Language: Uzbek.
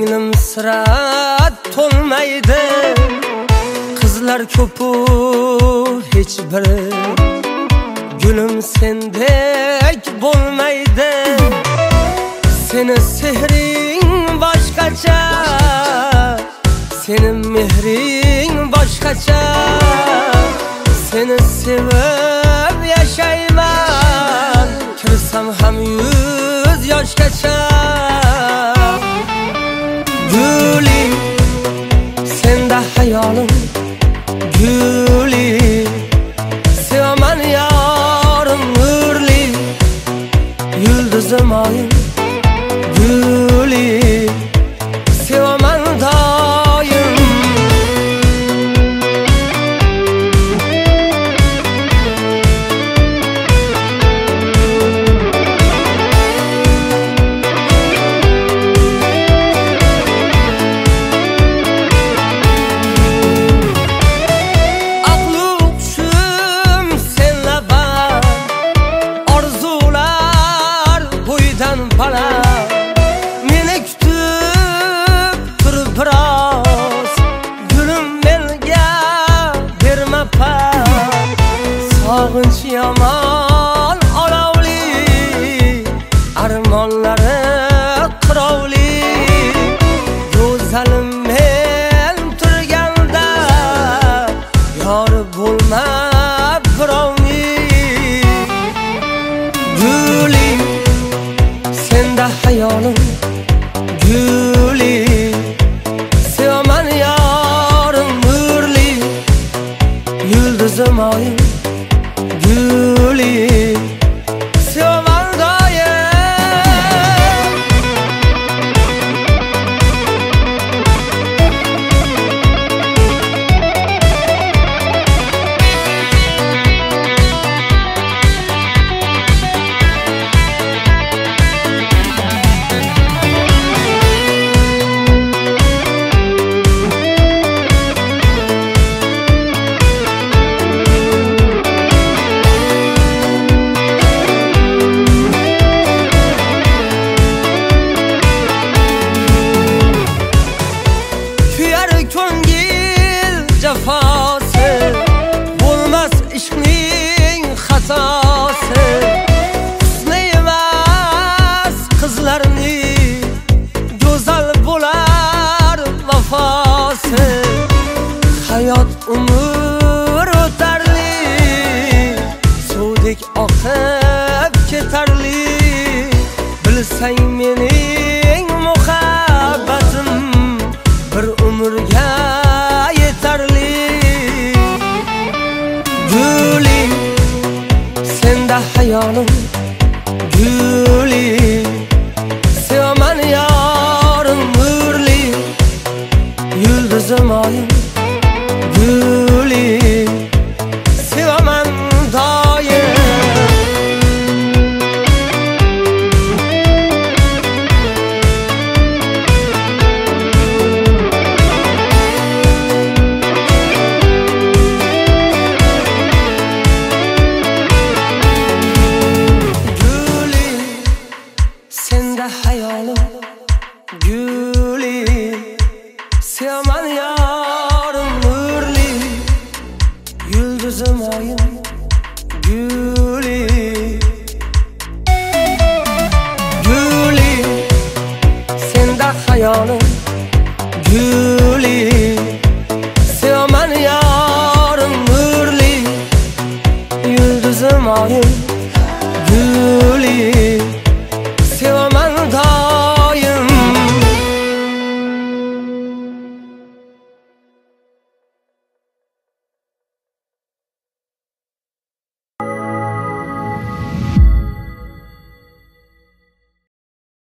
ko'nglim sira to'lmaydi. Qizlar ko'pu hech biri gülüm sendek bo'lmaydi. Seni sehring boshqacha, senin mehring boshqacha. Seni sevib yashayman, kirsam ham 100 yoshgacha. Gülim, senda hayolim, gülim, sevaman yorim nurli, yulduzim oyim, gülim, sevaman doim. Meni kutib turib biroz, gülüm menga berma pas. Sog'inch yomon olovli, armonlari qirovli. Go'zalim men turganda yori bo'lma birovning. Gulim, senda hayolim, gülim, sevaman yorim nurli, yulduzim oyim, gülim, sevaman doim. Cafası bo'lmas ishqning xatosi. Husni emas qizlarning go'zal bo'lar vafosi. Hayot umr o'tarli, suvdek oqib ketarli. Bilsang mening muhabbatim bir umrga yetarli. Gülim, senda hayolim, gülim, sevaman yorim nurli, yulduzim oyim, gülim, sevaman doim. Hayolim, gülim, sevaman yorim nurli, yulduzim oyim, gülim, gülim, senda hayolim, gülim, sevaman yorim nurli, yulduzim oyim.